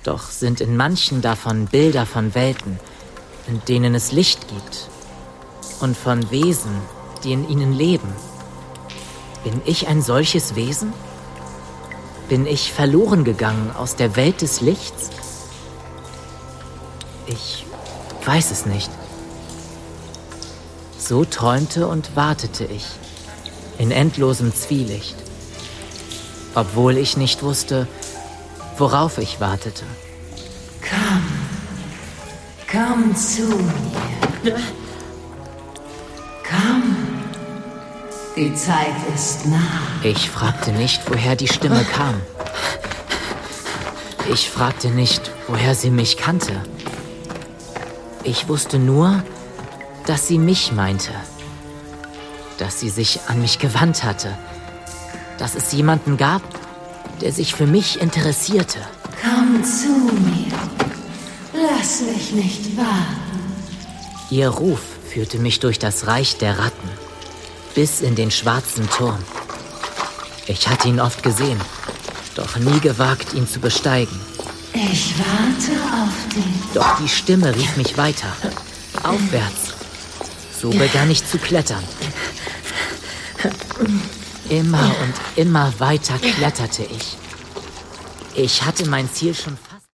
Doch sind in manchen davon Bilder von Welten, in denen es Licht gibt. Und von Wesen, die in ihnen leben. Bin ich ein solches Wesen? Bin ich verloren gegangen aus der Welt des Lichts? Ich weiß es nicht. So träumte und wartete ich, in endlosem Zwielicht, obwohl ich nicht wusste, worauf ich wartete. Komm zu mir. Komm, die Zeit ist nah. Ich fragte nicht, woher die Stimme kam. Ich fragte nicht, woher sie mich kannte. Ich wusste nur, dass sie mich meinte. Dass sie sich an mich gewandt hatte. Dass es jemanden gab, der sich für mich interessierte. Komm zu mir. Lass mich nicht warten. Ihr Ruf führte mich durch das Reich der Ratten, bis in den schwarzen Turm. Ich hatte ihn oft gesehen, doch nie gewagt, ihn zu besteigen. Ich warte auf dich. Doch die Stimme rief mich weiter, aufwärts. So begann ich zu klettern. Immer und immer weiter kletterte ich. Ich hatte mein Ziel schon